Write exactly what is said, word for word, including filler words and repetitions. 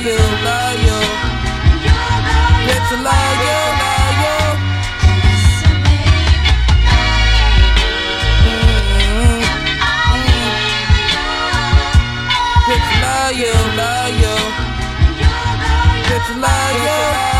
love you, love you. Bitch, I love you, love you. Mm-hmm. Bitch, I love you, love you. Bitch, I love you.